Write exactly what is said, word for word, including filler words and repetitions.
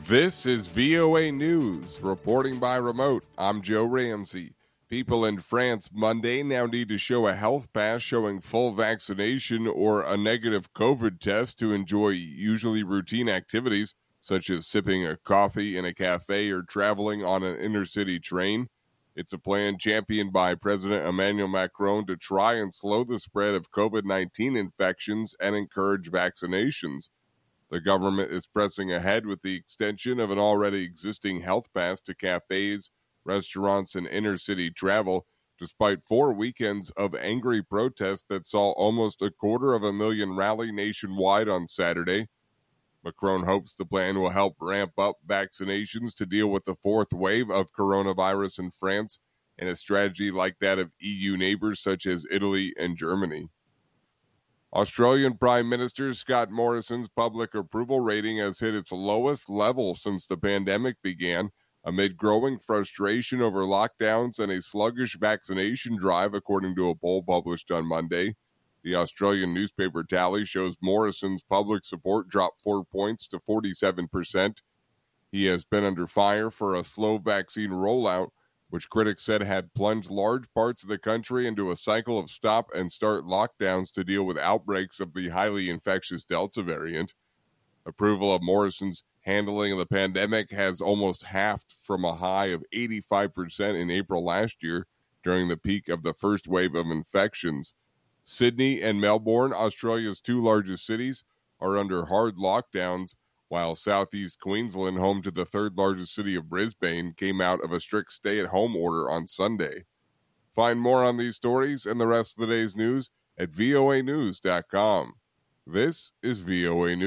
This is V O A News, reporting by remote. I'm Joe Ramsey. People in France Monday now need to show a health pass showing full vaccination or a negative COVID test to enjoy usually routine activities, such as sipping a coffee in a cafe or traveling on an intercity train. It's a plan championed by President Emmanuel Macron to try and slow the spread of COVID nineteen infections and encourage vaccinations. The government is pressing ahead with the extension of an already existing health pass to cafes, restaurants, and intercity travel, despite four weekends of angry protests that saw almost a quarter of a million rally nationwide on Saturday. Macron hopes the plan will help ramp up vaccinations to deal with the fourth wave of coronavirus in France and a strategy like that of E U neighbors such as Italy and Germany. Australian Prime Minister Scott Morrison's public approval rating has hit its lowest level since the pandemic began, amid growing frustration over lockdowns and a sluggish vaccination drive, according to a poll published on Monday. The Australian newspaper tally shows Morrison's public support dropped four points to forty-seven percent. He has been under fire for a slow vaccine rollout, which critics said had plunged large parts of the country into a cycle of stop-and-start lockdowns to deal with outbreaks of the highly infectious Delta variant. Approval of Morrison's handling of the pandemic has almost halved from a high of eighty-five percent in April last year during the peak of the first wave of infections. Sydney and Melbourne, Australia's two largest cities, are under hard lockdowns, while southeast Queensland, home to the third largest city of Brisbane, came out of a strict stay-at-home order on Sunday. Find more on these stories and the rest of the day's news at voa news dot com. This is V O A News.